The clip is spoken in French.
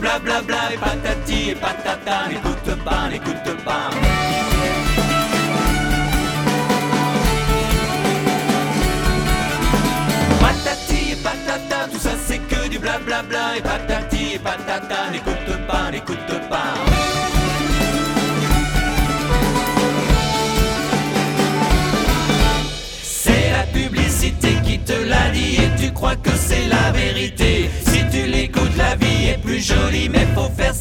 blablabla et patati et patata. N'écoute pas, n'écoute pas. Patati et patata, tout ça c'est que du blablabla et patati et patata. N'écoute pas, n'écoute pas. C'est la publicité qui te l'a dit et tu crois que c'est la vérité. Si tu l'écoutes, la vie est plus jolie, mais faut faire